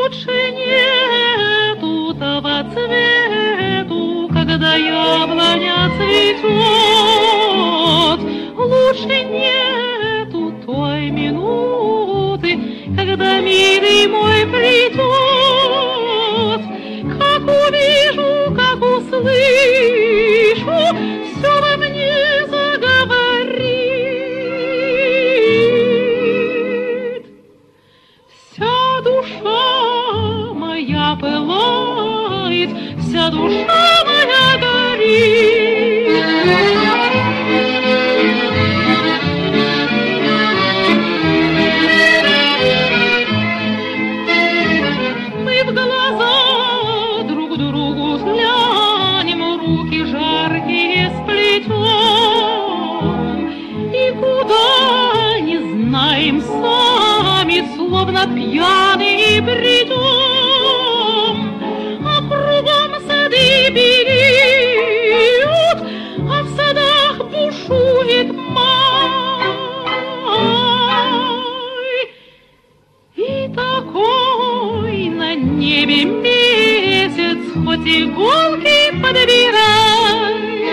Лучше нету того цвету, когда яблоня цветет. Лучше нету той минуты, когда милый мой придет. Как увижу, как услышу, все во мне заговорит. Вся душа моя пылает, вся душа моя горит. Мы в глаза друг другу глянем, руки жаркие сплетем, и куда не знаем сами, словно пьяные бредем. А кругом сады белеют, а в садах бушует май. И такой на небе месяц, хоть иголки подбирай.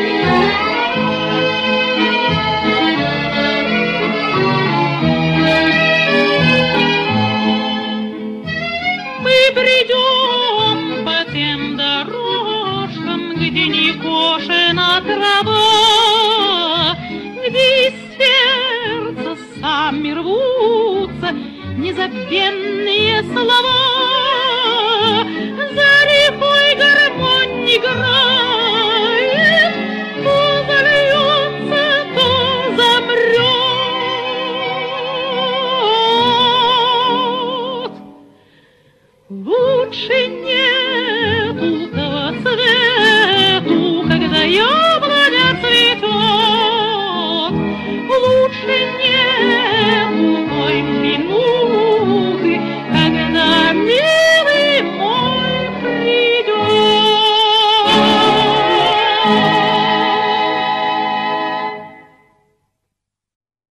Мы бредем по тем дорожкам, где не кошена трава, где из сердца сами рвутся незабвенные слова. За рекой гармонь играет, то зальется, то замрет. Лучше нету того цвету, когда яблоня цветет. Лучше нету той минуты,